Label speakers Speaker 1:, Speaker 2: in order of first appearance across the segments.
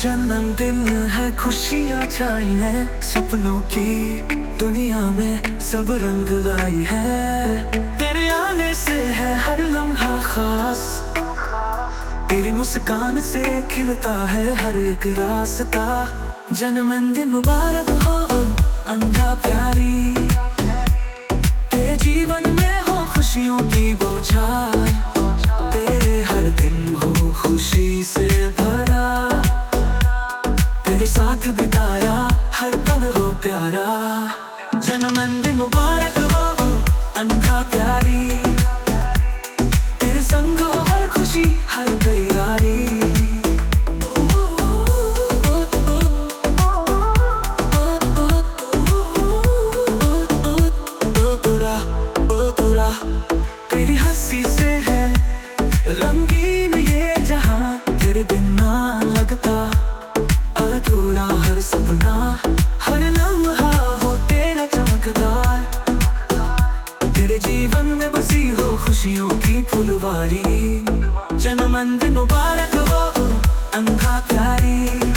Speaker 1: जन्मदिन है, खुशियाँ छाई है, सपनों की दुनिया में सब रंग लाई है। तेरे आने से है हर लम्हा खास, तेरी मुस्कान से खिलता है हर एक रास्ता। जन्मदिन मुबारक हो अंधा प्यारी, तेरे जीवन में हो खुशियों की बौछार, तेरे हर दिन हो खुशी से भरा, तेरे साथ बिताया हर पल हो प्यारा। जन्मदिन मुबारक हो अंधा प्यारी, तेरे संग हो हर खुशी हर तैयारी। तेरी हंसी से है रंगीन ये जहां, तेरे बिना लगता अधूरा हर सपना, हर लम्हा हो तेरा चमकदार, तेरे जीवन में बसी हो खुशियों की फुलवारी। जन्मदिन मुबारक हो अंधा प्यारी,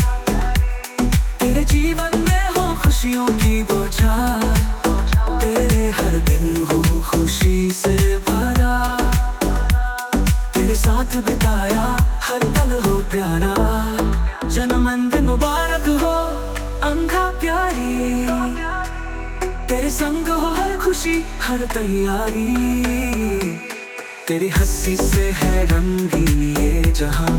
Speaker 1: तेरे जीवन में हो खुशियों की बौछार, तेरे हर दिन हो खुशी से भरा, तेरे साथ बिताया हर पल हो प्यारा। जन्मदिन मुबारक हो अंधा प्यारी, तेरे संग हो हर खुशी हर तैयारी, तेरी हंसी से है रंगीन ये जहां,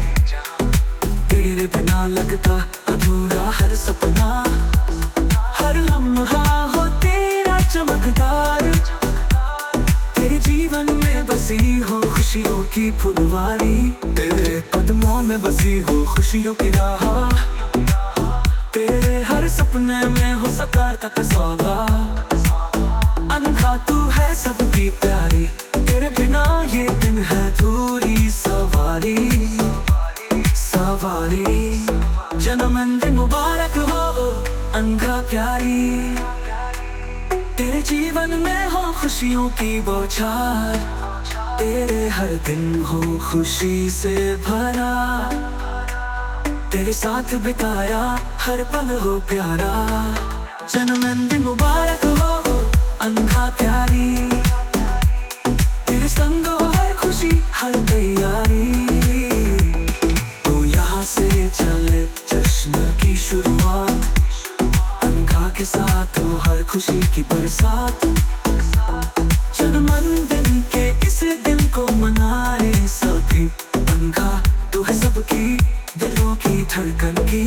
Speaker 1: तेरे बिना लगता अधूरा हर सपना, हर लम्हा हो तेरा चमकदार, तेरे जीवन में बसी हो खुशियों की फुलवारी, तेरे कदमों में बसी हो खुशियों की राह, तेरे हर सपने में हो सकारात्मक सौगात। अनखा तू है सबकी प्यारी, तेरे बिना ये दिन है दूरी सवारी सवारी। जन्मदिन मुबारक हो अंधा प्यारी, तेरे जीवन में हो खुशियों की बौछार, तेरे हर दिन हो खुशी से भरा, तेरे साथ बिताया हर पल हो प्यारा। जन्मदिन मुबारक हो अंधा प्यारी, तेरे संग हो हर खुशी हर तैयारी। तो यहाँ से चले जश्न की शुरुआत, अंधा के साथ हो हर खुशी की बरसात। जन्मदिन के इस दिन को मनाए सभी, अंधा तू है सबकी दिलों की धड़कन की।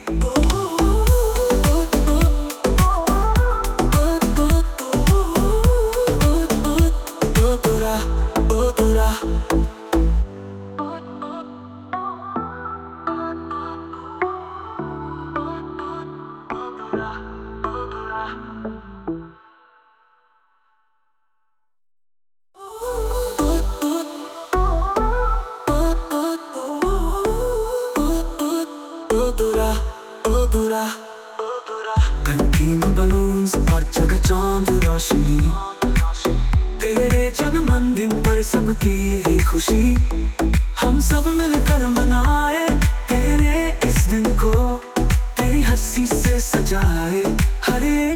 Speaker 1: रंगीन बलून्स और चकाचौंध रोशनी, तेरे जन्मदिन पर सबकी ही खुशी, हम सब मिलकर मनाए तेरे इस दिन को, तेरी हंसी से सजाए हर एक